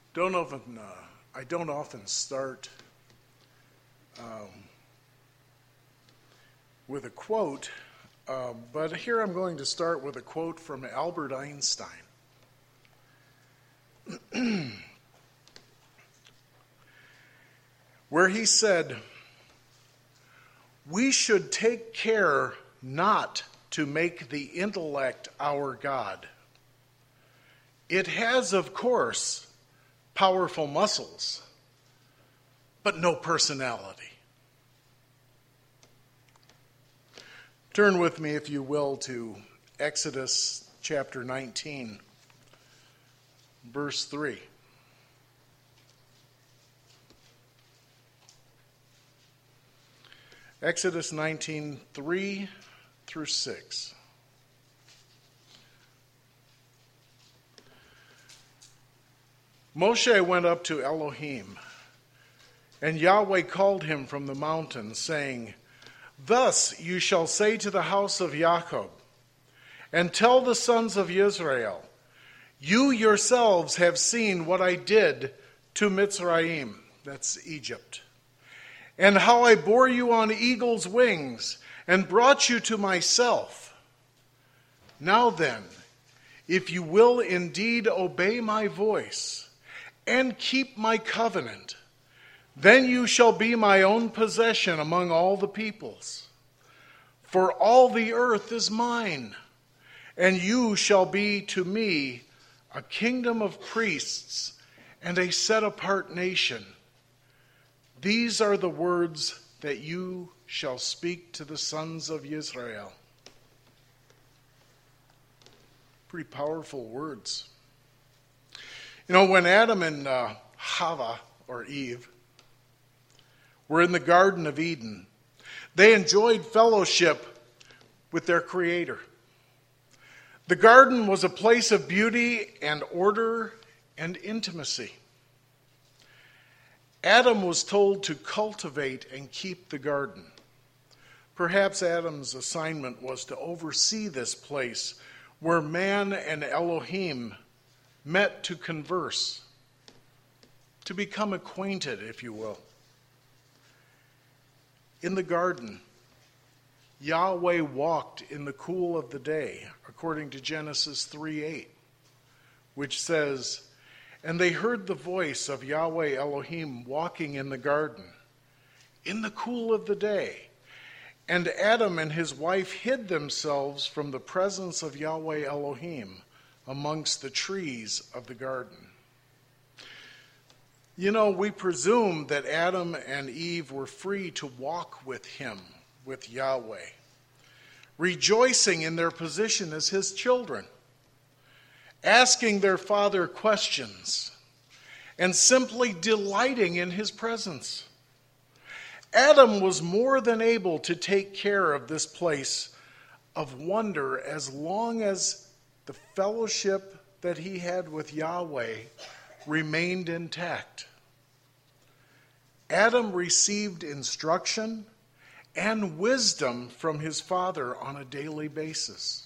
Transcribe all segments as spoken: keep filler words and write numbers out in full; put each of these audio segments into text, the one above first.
Don't often, uh, I don't often start um, with a quote, uh, but here I'm going to start with a quote from Albert Einstein. Where he said, "We should take care not to make the intellect our God. It has, of course, powerful muscles, but no personality." Turn with me, if you will, to Exodus chapter nineteen, verse three. Exodus nineteen, three through six. Moshe went up to Elohim, and Yahweh called him from the mountain, saying, "Thus you shall say to the house of Jacob, and tell the sons of Israel, you yourselves have seen what I did to Mitzrayim," that's Egypt, "and how I bore you on eagle's wings and brought you to myself. Now then, if you will indeed obey my voice and keep my covenant, then you shall be my own possession among all the peoples. For all the earth is mine, and you shall be to me a kingdom of priests and a set-apart nation. These are the words that you shall speak to the sons of Israel." Pretty powerful words. You know, when Adam and uh, Hava, or Eve, were in the Garden of Eden, they enjoyed fellowship with their Creator. The garden was a place of beauty and order and intimacy. Adam was told to cultivate and keep the garden. Perhaps Adam's assignment was to oversee this place where man and Elohim met to converse, to become acquainted, if you will. In the garden, Yahweh walked in the cool of the day, according to Genesis three eight, which says, "And they heard the voice of Yahweh Elohim walking in the garden in the cool of the day. And Adam and his wife hid themselves from the presence of Yahweh Elohim amongst the trees of the garden." You know, we presume that Adam and Eve were free to walk with him, with Yahweh, rejoicing in their position as his children, asking their father questions, and simply delighting in his presence. Adam was more than able to take care of this place of wonder as long as the fellowship that he had with Yahweh remained intact. Adam received instruction and wisdom from his father on a daily basis.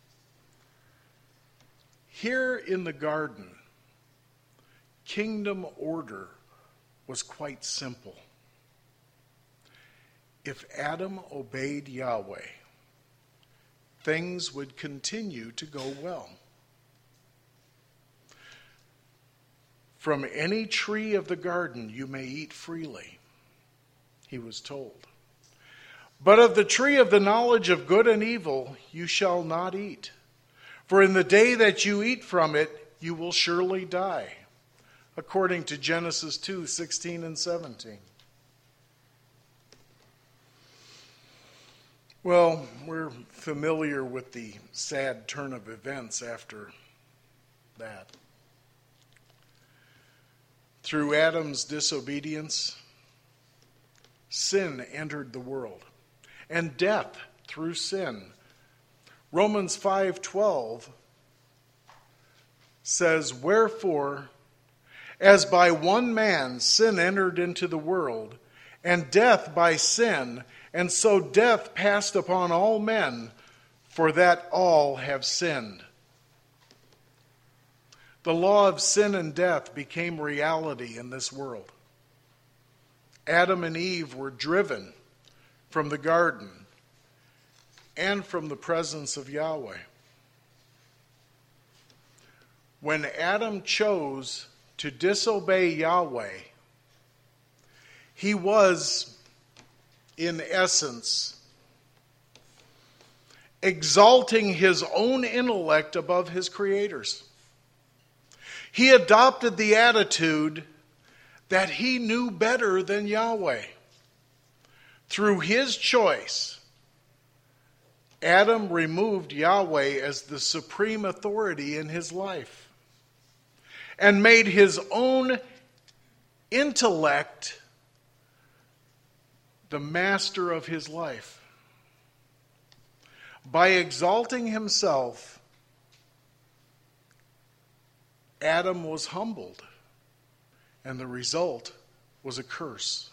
Here in the garden, kingdom order was quite simple. If Adam obeyed Yahweh, things would continue to go well. "From any tree of the garden you may eat freely," he was told. "But of the tree of the knowledge of good and evil you shall not eat. For in the day that you eat from it, you will surely die," according to Genesis two sixteen and seventeen. Well, we're familiar with the sad turn of events after that. Through Adam's disobedience, sin entered the world, and death through sin. Romans five twelve says, "Wherefore, as by one man sin entered into the world, and death by sin, and so death passed upon all men, for that all have sinned." the law of sin and death became reality in this world. Adam and Eve were driven from the garden and from the presence of Yahweh. When Adam chose to disobey Yahweh, he was, in essence, exalting his own intellect above his Creator's. He adopted the attitude that he knew better than Yahweh. Through his choice, Adam removed Yahweh as the supreme authority in his life and made his own intellect the master of his life. By exalting himself, Adam was humbled, and the result was a curse.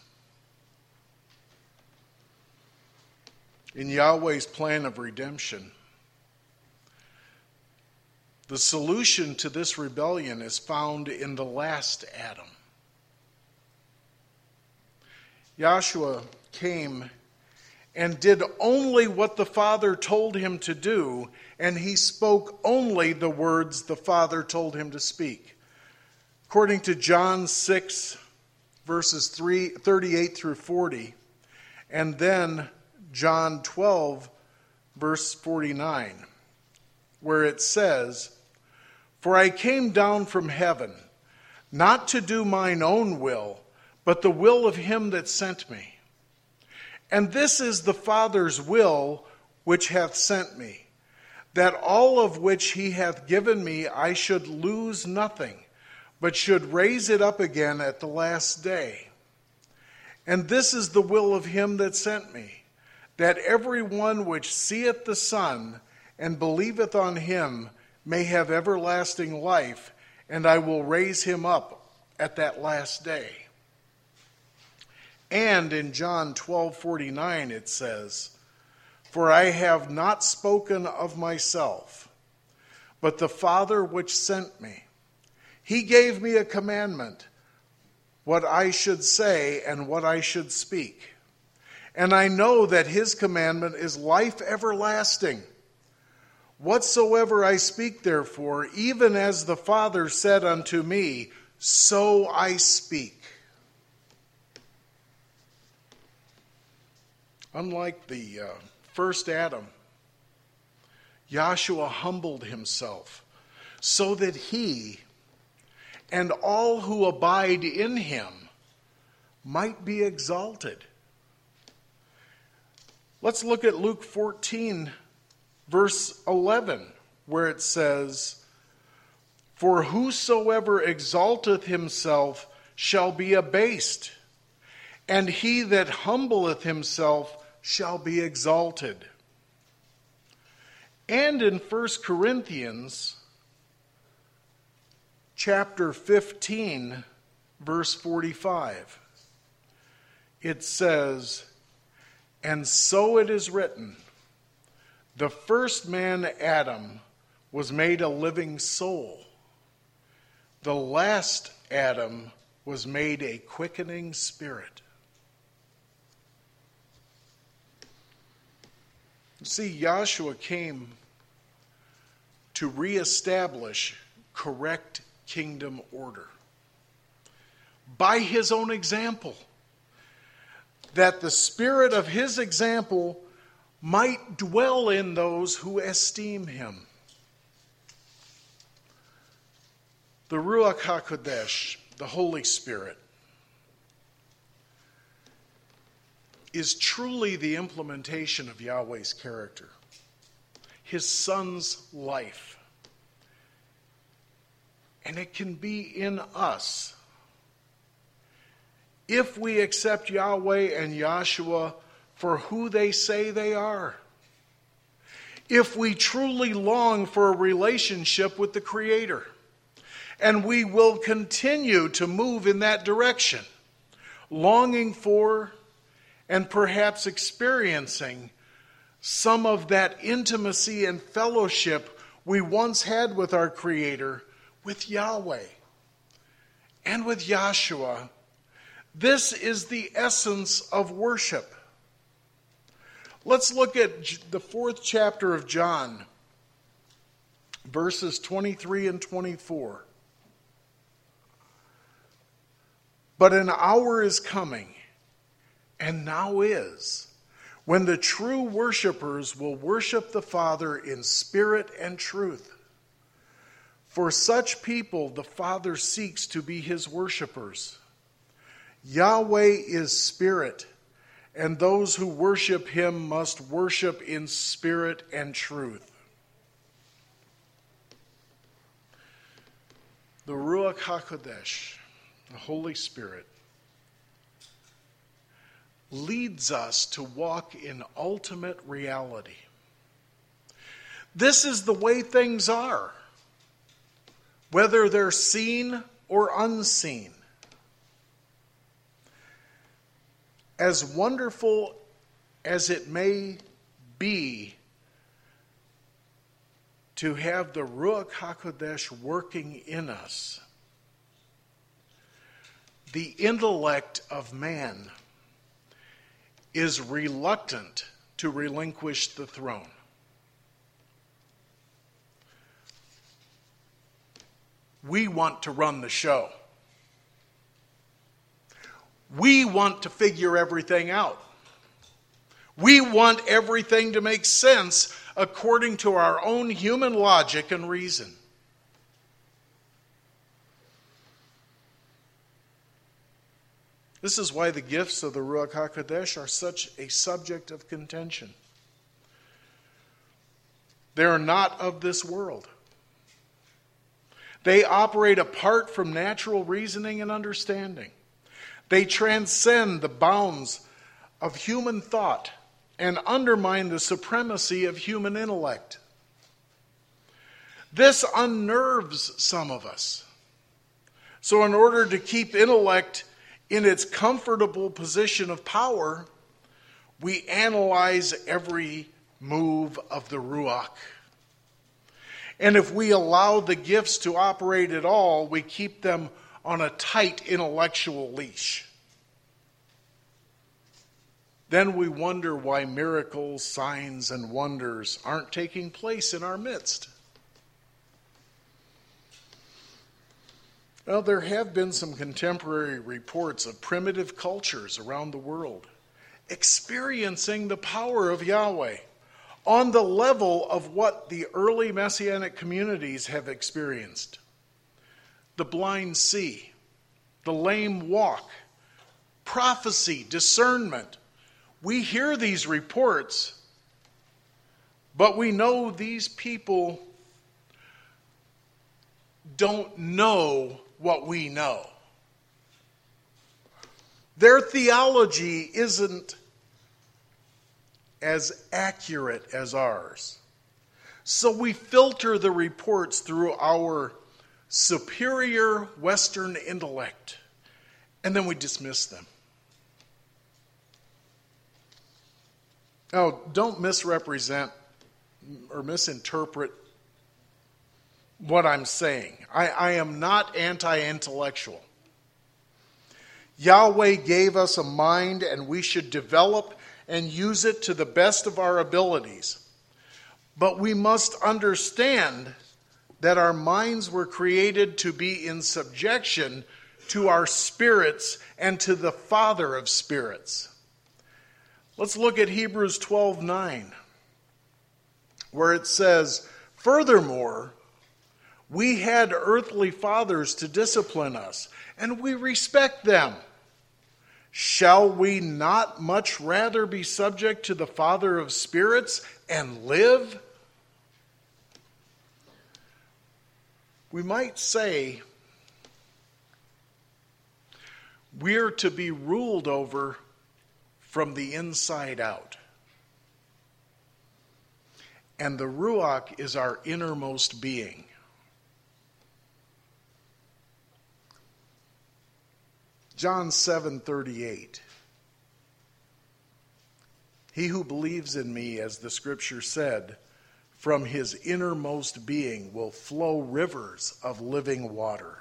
In Yahweh's plan of redemption, the solution to this rebellion is found in the last Adam. Yahshua came and did only what the Father told him to do, and he spoke only the words the Father told him to speak. According to John six, verses thirty-eight through forty, and then John twelve, verse forty-nine, where it says, "For I came down from heaven, not to do mine own will, but the will of him that sent me. And this is the Father's will which hath sent me, that all of which he hath given me I should lose nothing, but should raise it up again at the last day. And this is the will of him that sent me, that every one which seeth the Son and believeth on him may have everlasting life, and I will raise him up at that last day." And in John twelve forty-nine it says, "For I have not spoken of myself, but the Father which sent me. He gave me a commandment, what I should say and what I should speak. And I know that his commandment is life everlasting. Whatsoever I speak, therefore, even as the Father said unto me, so I speak." Unlike the uh, first Adam, Yahshua humbled himself so that he and all who abide in him might be exalted. Let's look at Luke fourteen, verse eleven, where it says, "For whosoever exalteth himself shall be abased, and he that humbleth himself shall be exalted." And in First Corinthians chapter fifteen, verse forty-five, it says, "And so it is written, the first man Adam was made a living soul. The last Adam was made a quickening spirit." See, Yahshua came to reestablish correct kingdom order by his own example, that the spirit of his example might dwell in those who esteem him. The Ruach HaKodesh, the Holy Spirit, is truly the implementation of Yahweh's character, his Son's life. And it can be in us if we accept Yahweh and Yahshua for who they say they are. If we truly long for a relationship with the Creator. And we will continue to move in that direction, longing for and perhaps experiencing some of that intimacy and fellowship we once had with our Creator with Yahweh and with Yahshua. This is the essence of worship. Let's look at the fourth chapter of John, verses twenty-three and twenty-four. But an hour is coming, and now is, when the true worshipers will worship the Father in spirit and truth. For such people the Father seeks to be his worshipers. Yahweh is spirit, and those who worship him must worship in spirit and truth. The Ruach HaKodesh, the Holy Spirit, leads us to walk in ultimate reality. This is the way things are, whether they're seen or unseen. As wonderful as it may be to have the Ruach HaKodesh working in us, the intellect of man is reluctant to relinquish the throne. We want to run the show. We want to figure everything out. We want everything to make sense according to our own human logic and reason. This is why the gifts of the Ruach HaKodesh are such a subject of contention. They are not of this world. They operate apart from natural reasoning and understanding. They transcend the bounds of human thought and undermine the supremacy of human intellect. This unnerves some of us. So in order to keep intellect in its comfortable position of power, we analyze every move of the Ruach. And if we allow the gifts to operate at all, we keep them on a tight intellectual leash. Then we wonder why miracles, signs, and wonders aren't taking place in our midst. Well, there have been some contemporary reports of primitive cultures around the world experiencing the power of Yahweh on the level of what the early Messianic communities have experienced. The blind see, the lame walk, prophecy, discernment. We hear these reports, but we know these people don't know what we know. Their theology isn't as accurate as ours. So we filter the reports through our superior Western intellect, and then we dismiss them. Now, don't misrepresent or misinterpret what I'm saying. I, I am not anti-intellectual. Yahweh gave us a mind, and we should develop and use it to the best of our abilities. But we must understand that our minds were created to be in subjection to our spirits and to the Father of spirits. Let's look at Hebrews twelve nine, where it says, "Furthermore, we had earthly fathers to discipline us, and we respect them. Shall we not much rather be subject to the Father of spirits and live?" We might say we're to be ruled over from the inside out. And the Ruach is our innermost being. John seven thirty-eight. He who believes in me, as the scripture said, from his innermost being will flow rivers of living water.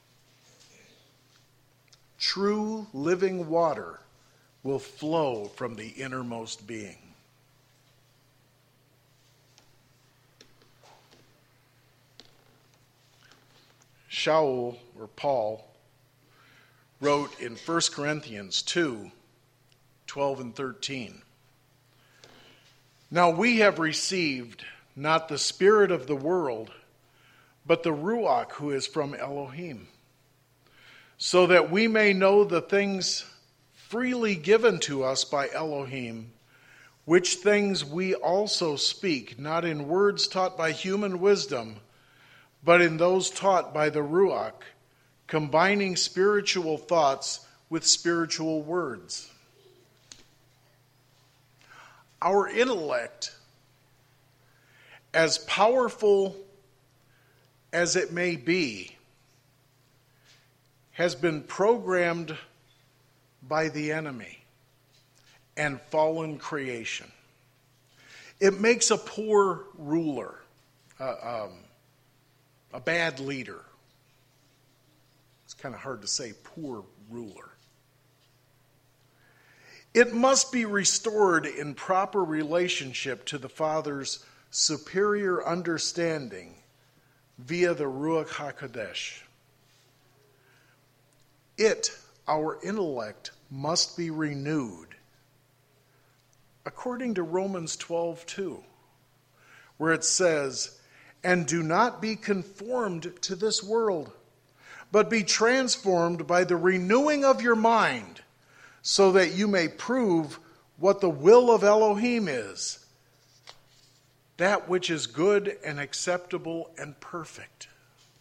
True living water will flow from the innermost being. Shaul, or Paul, wrote in First Corinthians two, twelve and thirteen, "Now we have received not the spirit of the world, but the Ruach who is from Elohim, so that we may know the things freely given to us by Elohim, which things we also speak, not in words taught by human wisdom, but in those taught by the Ruach, combining spiritual thoughts with spiritual words." Our intellect, as powerful as it may be, has been programmed by the enemy and fallen creation. It makes a poor ruler, uh, um, a bad leader. It's kind of hard to say poor ruler. It must be restored in proper relationship to the Father's superior understanding via the Ruach HaKodesh. It, our intellect, must be renewed according to Romans twelve two, where it says, "And do not be conformed to this world, but be transformed by the renewing of your mind, so that you may prove what the will of Elohim is, that which is good and acceptable and perfect."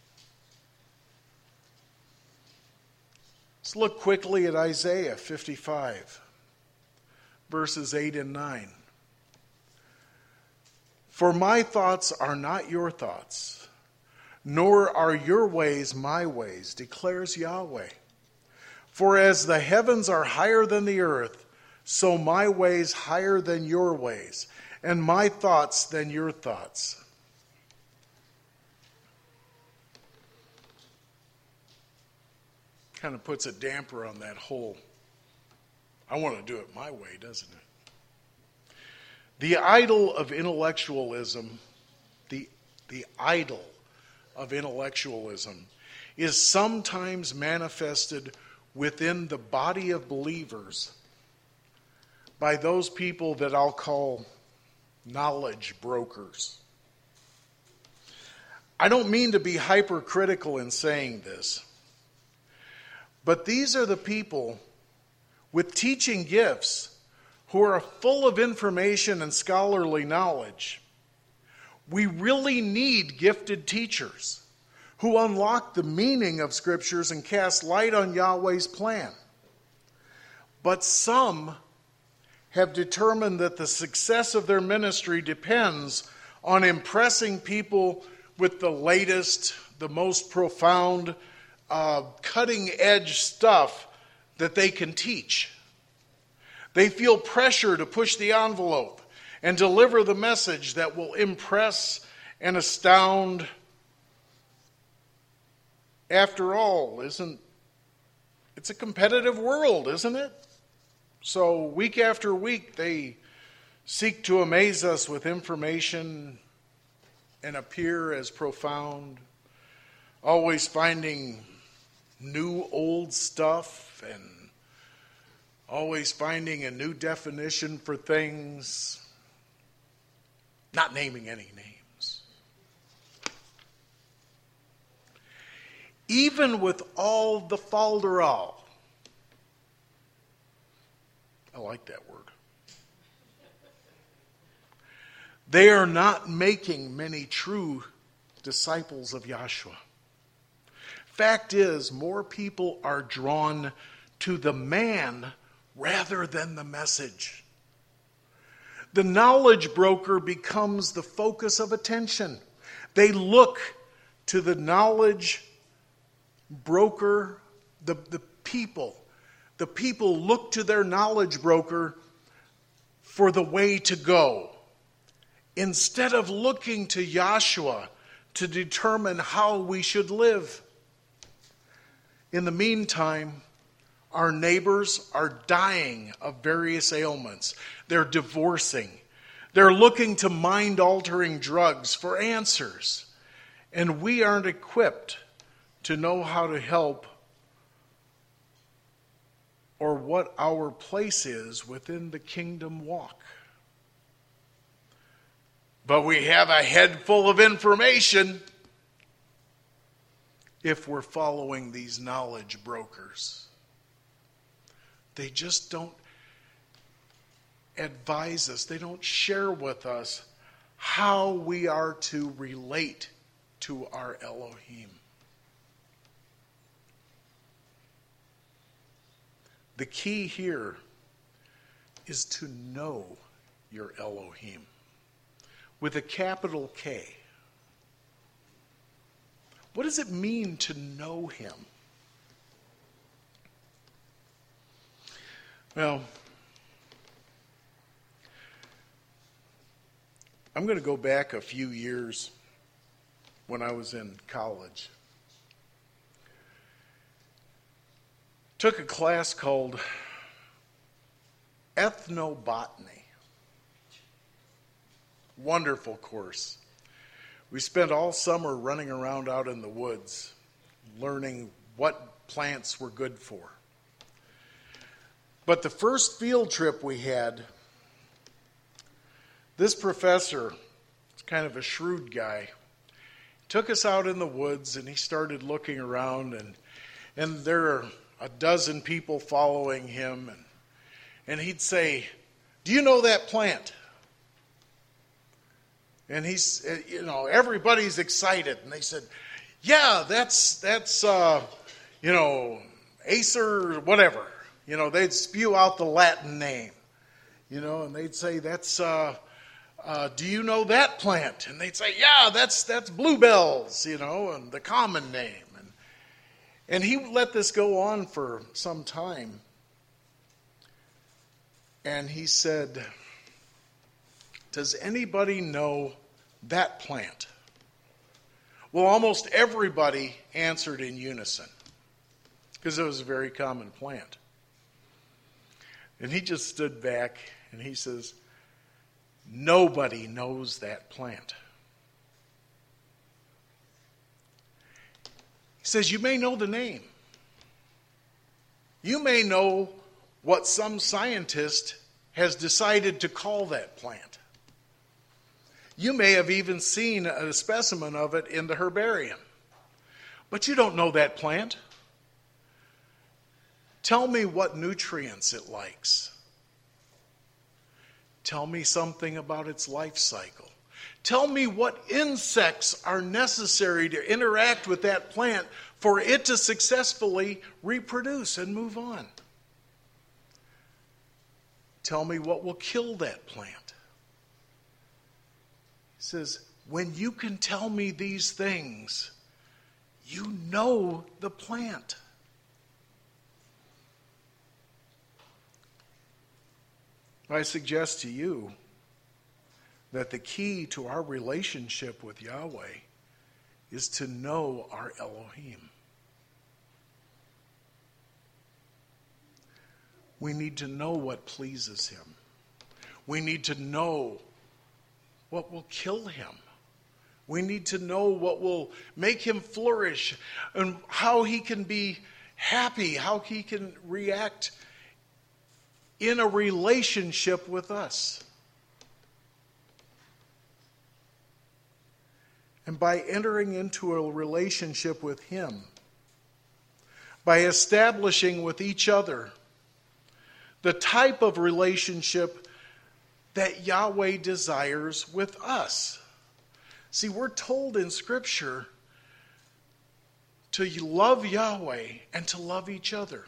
Let's look quickly at Isaiah fifty-five, verses eight and nine. "For my thoughts are not your thoughts, nor are your ways my ways, declares Yahweh. For as the heavens are higher than the earth, so my ways higher than your ways, and my thoughts than your thoughts." Kind of puts a damper on that whole, I want to do it my way, doesn't it? The idol of intellectualism, the, the idol of intellectualism is sometimes manifested within the body of believers by those people that I'll call knowledge brokers. I don't mean to be hypercritical in saying this, but these are the people with teaching gifts who are full of information and scholarly knowledge. We really need gifted teachers who unlock the meaning of scriptures and cast light on Yahweh's plan. But some have determined that the success of their ministry depends on impressing people with the latest, the most profound, uh, cutting-edge stuff that they can teach. They feel pressure to push the envelope and deliver the message that will impress and astound. After all, isn't it's a competitive world, isn't it? So week after week, they seek to amaze us with information and appear as profound, always finding new old stuff and always finding a new definition for things, not naming any names. Even with all the falderall, I like that word, they are not making many true disciples of Yahshua. Fact is, more people are drawn to the man rather than the message. The knowledge broker becomes the focus of attention. They look to the knowledge broker, the, the people. The people look to their knowledge broker for the way to go instead of looking to Yahshua to determine how we should live. In the meantime, our neighbors are dying of various ailments. They're divorcing. They're looking to mind-altering drugs for answers. And we aren't equipped to know how to help or what our place is within the kingdom walk. But we have a head full of information if we're following these knowledge brokers. They just don't advise us. They don't share with us how we are to relate to our Elohim. The key here is to know your Elohim with a capital K. What does it mean to know him? Well, I'm going to go back a few years when I was in college. Took a class called Ethnobotany. Wonderful course. We spent all summer running around out in the woods, learning what plants were good for. But the first field trip we had, this professor, kind of a shrewd guy, took us out in the woods and he started looking around, and and there are a dozen people following him, and and he'd say, "Do you know that plant?" And he's, you know, everybody's excited, and they said, "Yeah, that's that's uh, you know, Acer, whatever." You know, they'd spew out the Latin name, you know, and they'd say, "That's uh, uh, do you know that plant?" And they'd say, "Yeah, that's that's bluebells," you know, and the common name. And and he let this go on for some time. And he said, "Does anybody know that plant?" Well, almost everybody answered in unison because it was a very common plant. And he just stood back and he says, "Nobody knows that plant." He says, "You may know the name. You may know what some scientist has decided to call that plant. You may have even seen a specimen of it in the herbarium. But you don't know that plant. Tell me what nutrients it likes. Tell me something about its life cycle. Tell me what insects are necessary to interact with that plant for it to successfully reproduce and move on. Tell me what will kill that plant." He says, "When you can tell me these things, you know the plant." I suggest to you that the key to our relationship with Yahweh is to know our Elohim. We need to know what pleases him. We need to know what will kill him. We need to know what will make him flourish and how he can be happy, how he can react in a relationship with us. And by entering into a relationship with him, by establishing with each other the type of relationship that Yahweh desires with us. See, we're told in Scripture to love Yahweh and to love each other.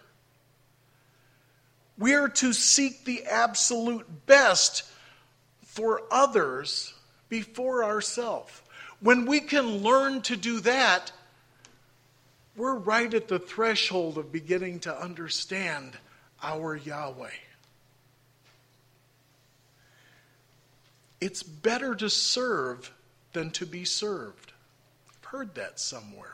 We are to seek the absolute best for others before ourselves. When we can learn to do that, we're right at the threshold of beginning to understand our Yahweh. It's better to serve than to be served. I've heard that somewhere.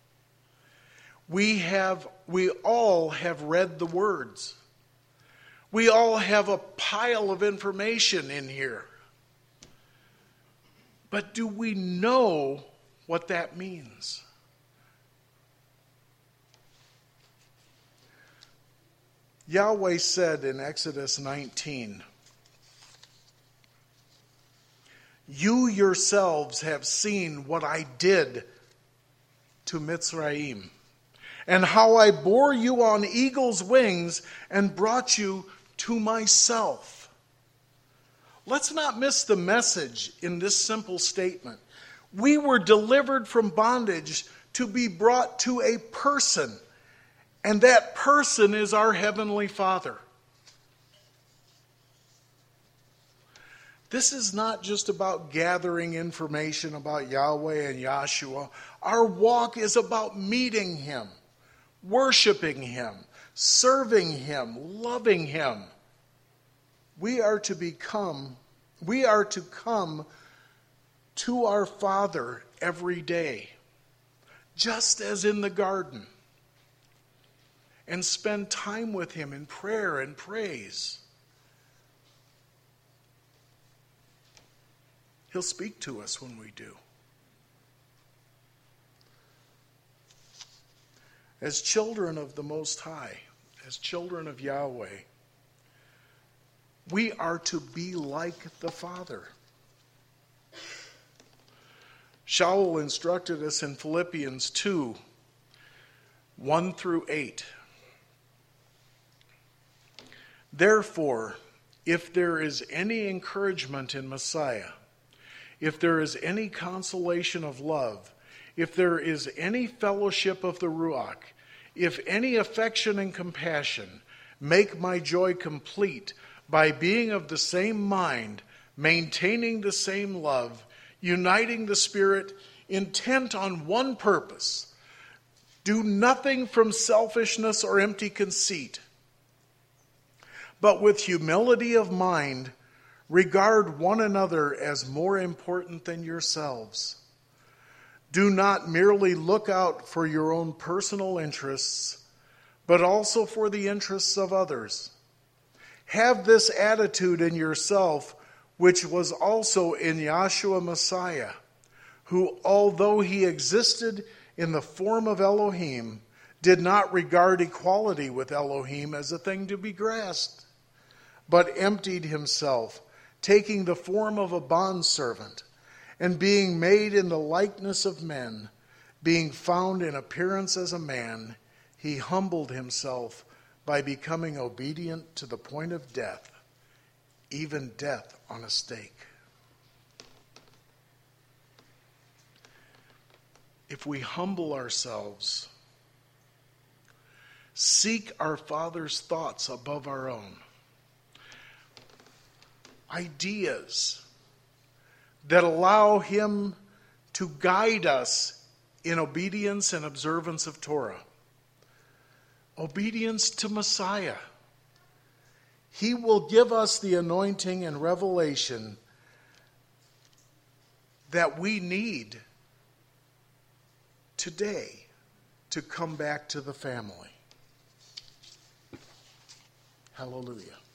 We have, we all have read the words. We all have a pile of information in here. But do we know what that means? Yahweh said in Exodus nineteen, "You yourselves have seen what I did to Mitzrayim, and how I bore you on eagle's wings and brought you to myself." Let's not miss the message in this simple statement. We were delivered from bondage to be brought to a person, and that person is our Heavenly Father. This is not just about gathering information about Yahweh and Yahshua. Our walk is about meeting Him, worshiping Him, serving Him, loving Him. We are to become, we are to come to our Father every day, just as in the garden, and spend time with Him in prayer and praise. He'll speak to us when we do. As children of the Most High, as children of Yahweh, we are to be like the Father. Shaul instructed us in Philippians two, one through eight. "Therefore, if there is any encouragement in Messiah, if there is any consolation of love, if there is any fellowship of the Ruach, if any affection and compassion, make my joy complete by being of the same mind, maintaining the same love, uniting the Spirit, intent on one purpose. Do nothing from selfishness or empty conceit, but with humility of mind, regard one another as more important than yourselves. Do not merely look out for your own personal interests, but also for the interests of others. Have this attitude in yourself, which was also in Yahshua Messiah, who, although he existed in the form of Elohim, did not regard equality with Elohim as a thing to be grasped, but emptied himself, taking the form of a bondservant, and being made in the likeness of men, being found in appearance as a man, he humbled himself by becoming obedient to the point of death, even death on a stake." If we humble ourselves, seek our Father's thoughts above our own, ideas that allow Him to guide us in obedience and observance of Torah, obedience to Messiah, He will give us the anointing and revelation that we need today to come back to the family. Hallelujah.